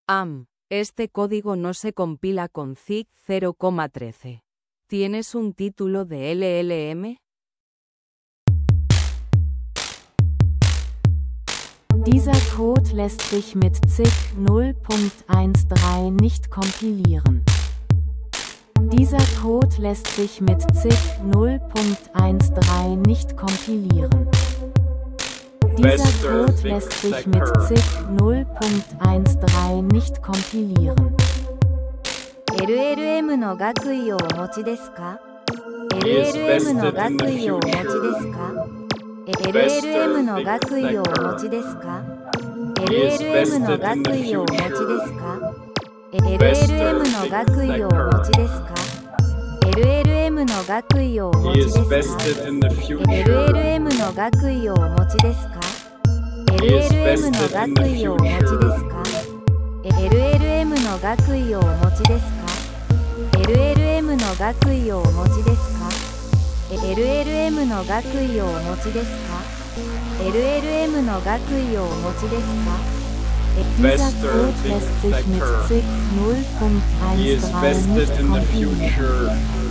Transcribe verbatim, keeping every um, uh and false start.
Am, este código no se compila con Z I G cero coma trece. ¿Tienes un título de L L M? Dieser Code lässt sich mit Z I G null Punkt dreizehn nicht kompilieren. Dieser Code lässt sich mit Z I G null Punkt dreizehn nicht kompilieren. Dieser Code lässt sich mit Z I G null Punkt dreizehn nicht kompilieren. エルエルエム の学位をお持ちですか エルエルエム の学位をお持ちですか エルエルエム の学位をお持ちですか エルエルエム の学位をお持ちですか エルエルエム の学位をお持ちですか エルエルエム の学位をお持ちですか エルエルエム の学位をお持ちですか エルエルエム の学位をお持ちですか エルエルエム の学位をお持ちですか エルエルエム の学位をお持ちですか エルエルエム の学位をお持ちですか エルエルエム の学位をお持ちですか Dieser Code lässt sich mit Z I G null Punkt dreizehn nicht kompilieren.